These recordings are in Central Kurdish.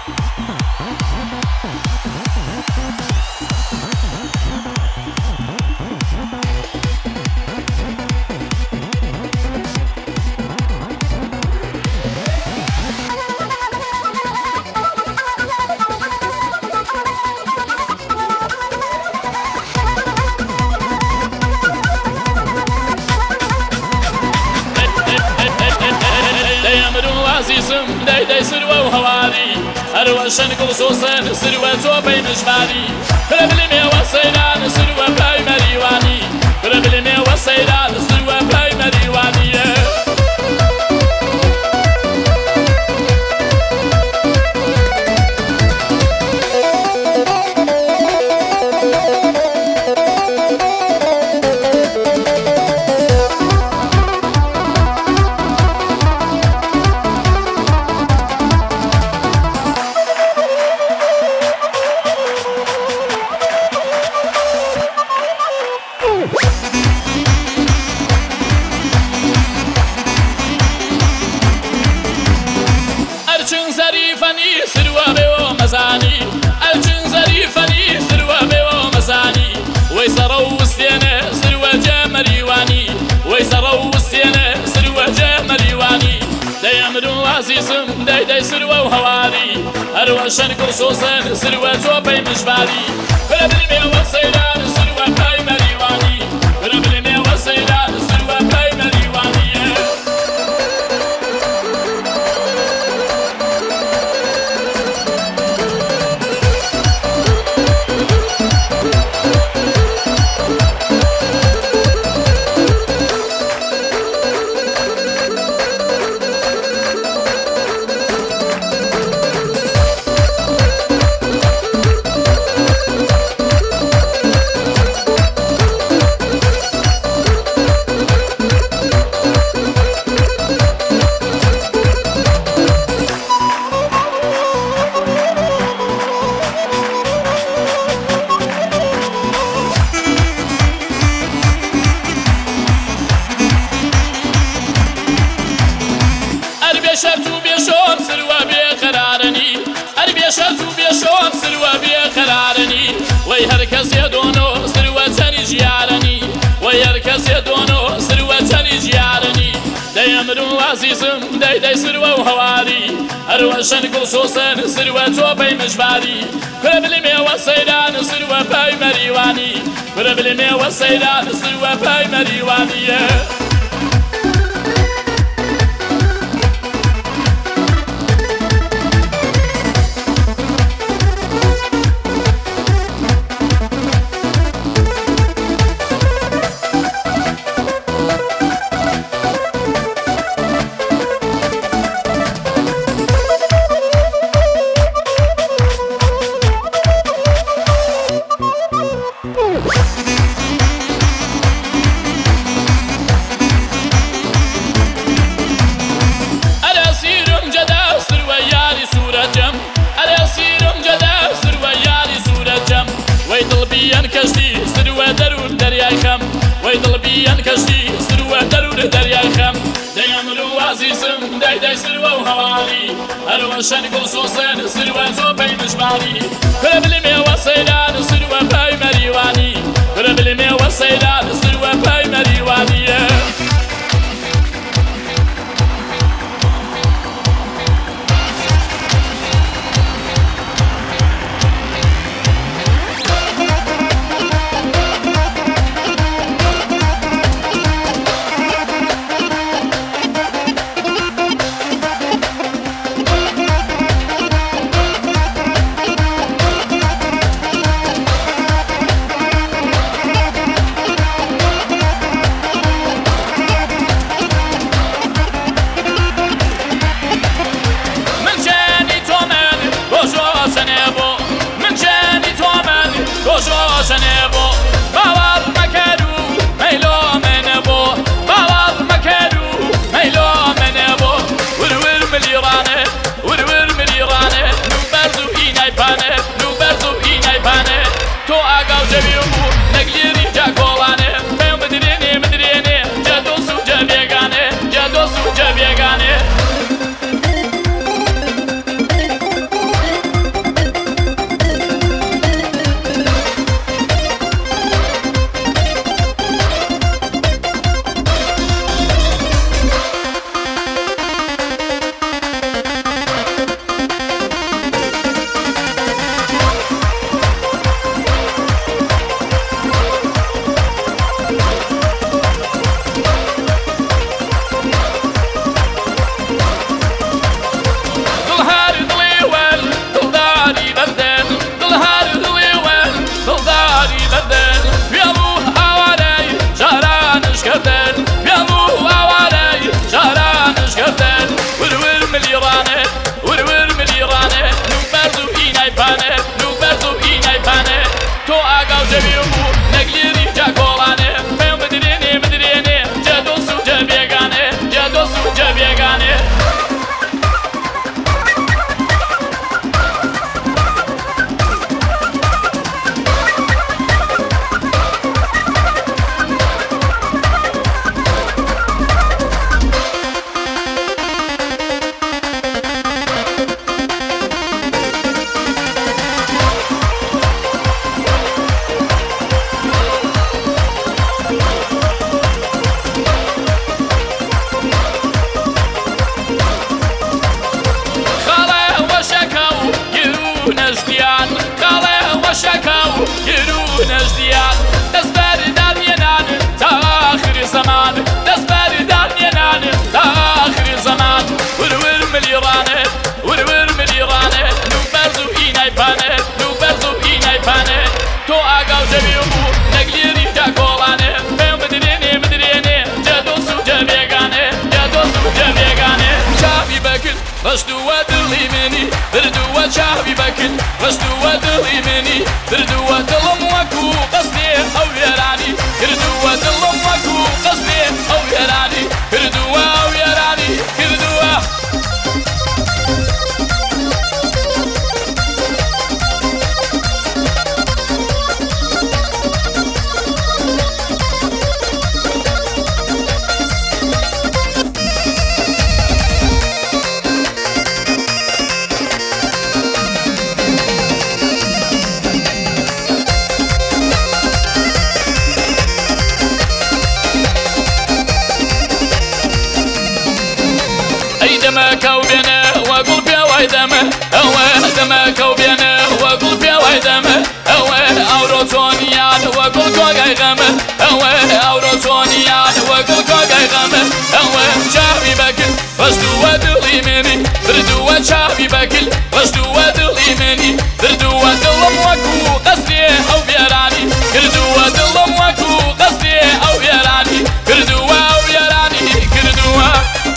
عزيزم داي سروة وهواري أروشن قصوصا سروة توبي مجمالي بربلمي وسيلان سروة باي مريواني بربلمي وسيلان سروة باي مريواني أرجن زريفني سروة بيو مزاني أرجن زريفني سروة بيو مزاني ويسرو وستينة سروة جامريواني ويسرو وستينة سروة جامريواني دايمرو عزيزم داي سروة وهواري أروشن قصوصا سروة توبي مجبالي بربلمي وسيلان سروة باي مريواني بربلمي وسيلان سروة باي مريواني شرطو بيشون سروة بيقرارني أربي شرطو بيشون سروة بيقرارني ويهركز يدونو سروة تاني جيارني ويهركز يدونو سروة تاني جيارني دايمرو عزيزم داي سروة وهواري أروشن قصوصا سروة توبي مجباري بربلمي وسيلان سروة باي مريواني بربلمي وسيلان سروة باي مريواني كشتي سروة درور درياي خم ويطلبي كشتي سروة درور درياي خم دايمرو عزيزم داي سروة وهواري أروشن قصوصا سروة توبي مجمالي بربلمي وسيلان سروة باي مريواني بربلمي وسيلان سروة باي مريواني ڕشتووە دڵی منی بردووە چاوی بەکل ڕشتووە دڵی منی بردووە دڵم وەکو قەستێ ئەو وێرانی کردووە دڵم وەکو قەستێ ئەو وێرانی کردووە ئەو وێرانی کردووە دەمەکە و بێنە وەگوڵ پێوای دەمە ئەوە دەمەکە و بێنە وەگوڵ پێوای دەمە ئەوە ئەوڕۆ چۆنیان وەگوڵ کۆگای غەمە ئەوە ئەوڕۆ چۆنیان وەگوڵ کۆگای غەمە ئەوە چاوی بەکل ڕشتووە دڵی منی بردووە چاوی بەکل ڕشتووە دڵی منی بردووە دڵم وەکو قەستێ ئەو وێرانی کردووە دڵم وەکو قەستێ ئەو وێرانی کردووە ئەو وێرانی کردووە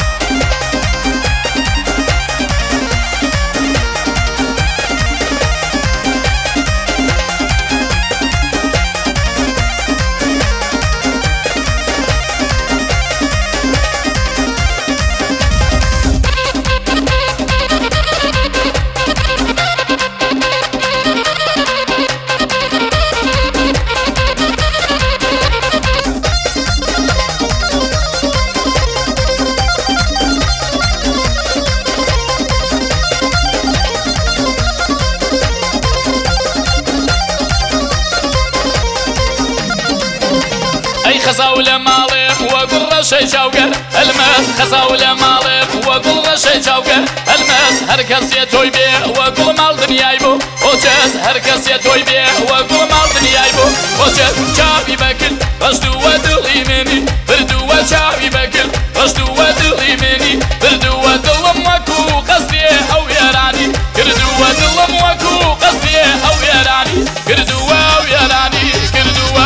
خەزاو لە ماڵێم وەگوڵ ڕەشەی چاوگەر ئەلمەس خەزاو لە ماڵێم وەگوڵ ڕەشەی چاوگەر ئەلمەس هەر کەسێ تۆی بێ وەگوڵ ماڵ دنیای بۆ ئۆچەس هەر کەسێ تۆی بێ وەگوڵ ماڵ دنیای بۆ ئۆچەس چاوی بەکل ڕشتووە دڵی منی بردووە چاوی بەکل ڕشتووە دڵی منی بردووە دڵم وەکو قەستێ ئەو وێرانی کردووە دڵم وەکو قەستێ ئەو وێرانی کردووە ئەو وێرانی کردووە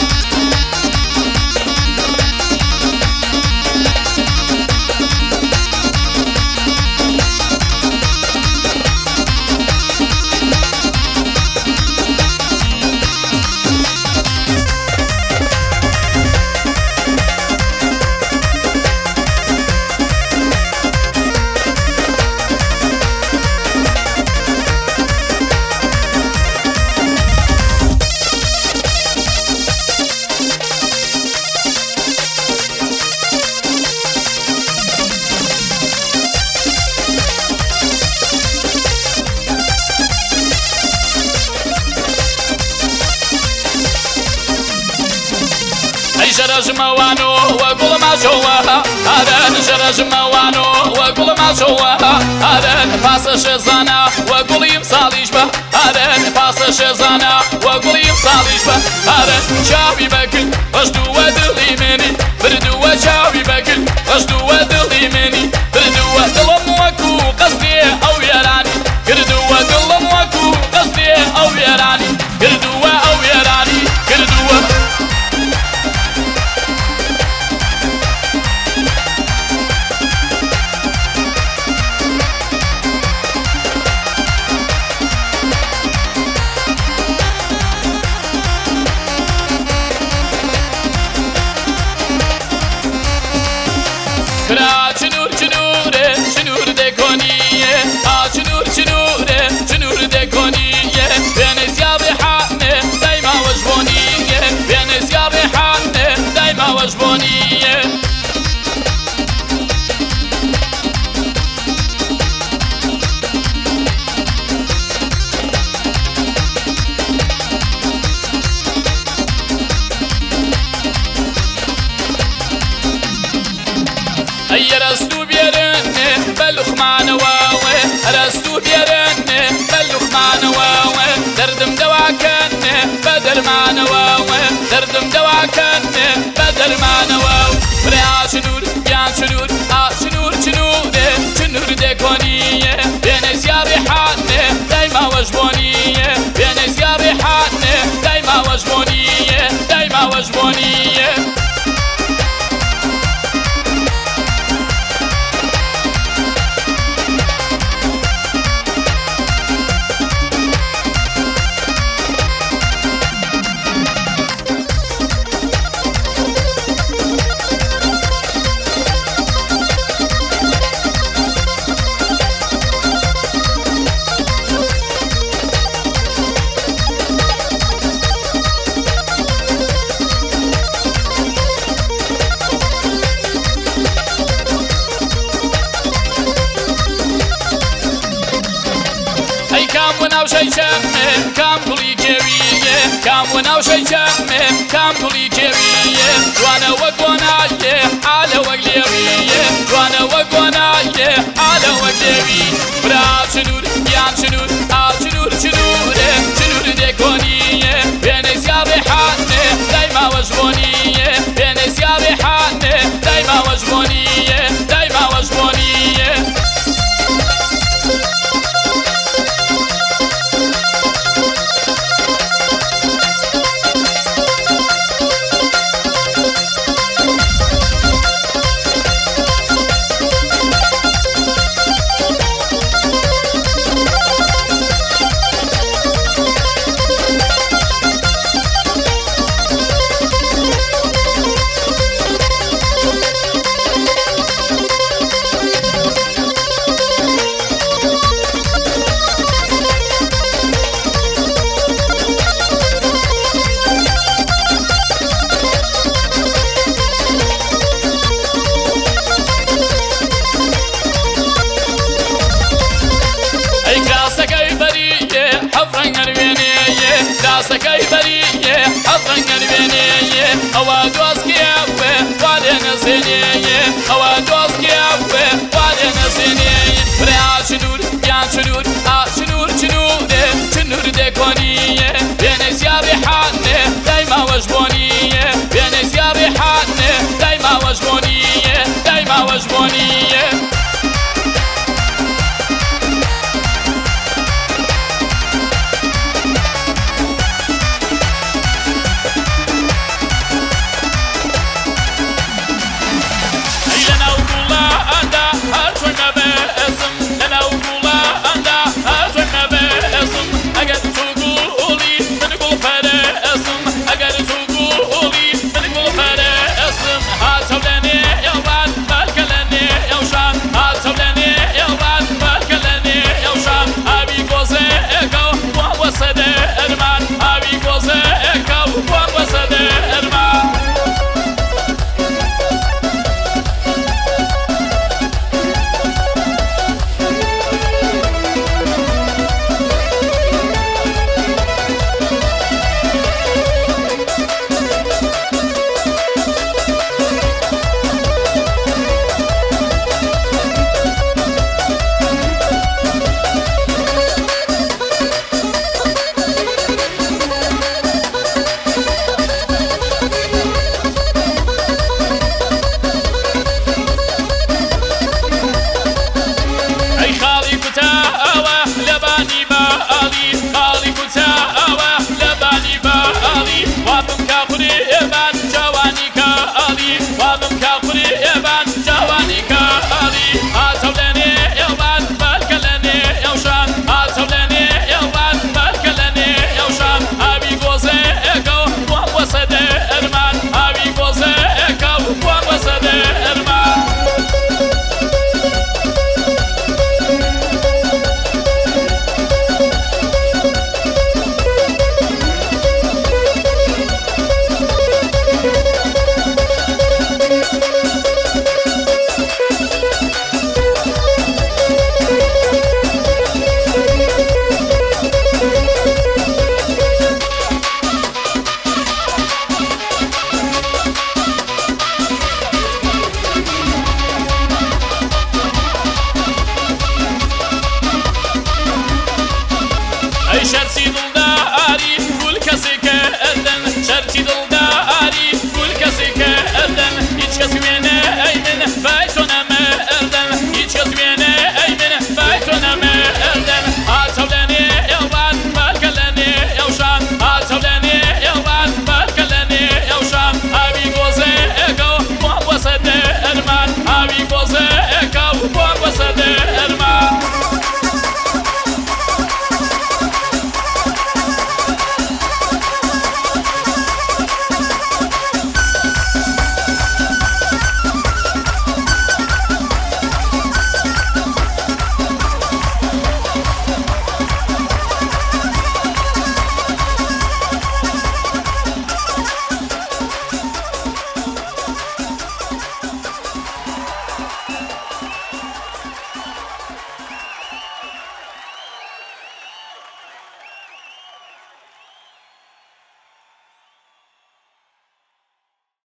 شەرەژمەوانۆ وەگوڵ ماچەوە ئارەن شەرەژمەوانۆ وەگوڵ ماچەوە ئارەن پاسە شێزانە وەگوڵیم ساڵیش بە ئارەن پاسە شێزانە وەگوڵیم ساڵیش بە ئارەن چاوی بەکل ڕشتووە دڵی منی بردووە چاوی بەکل ڕشتووە دڵی منی بردووە دڵم وەکو قەستێ ئەو وێرانی کردووە دڵم وەکو قەستێ ئەو وێرانی کردووە ئەو وێرانی کردووە شەیچەمێ کام گوڵی کێویە کام وەناو شەیچەمێ کام گوڵی کێویە جوانە وەک گۆنایە ئالە وەک لێویە جوانە وەک گۆنایە ئالە وەک لێوی برا چنور یان چنور ئاو چنور چنورێ چنور دێکۆنیە پێنەی سیاڕێ حانێ دایماوەش بۆنیە پێنەی سیاڕێ حانێ دایماوەش بۆنیە دایماوەش بۆنیە داسەکەی بەریە حەفڕەنگەر وێنێیە ئەوە دۆستکیاوێ وا لێ نەزێنێیە ئەوە دۆستکیاوێ وا لێ نەزێنێیە برا چنور یان چنور ئا چنور چنورێ چنور دێکۆنیە پێنەی سیاڕی حانێ دایماوەش بۆنیە پێنەی سیاڕی حانێ دایماوەش بۆنیە دایماوەش بۆنیە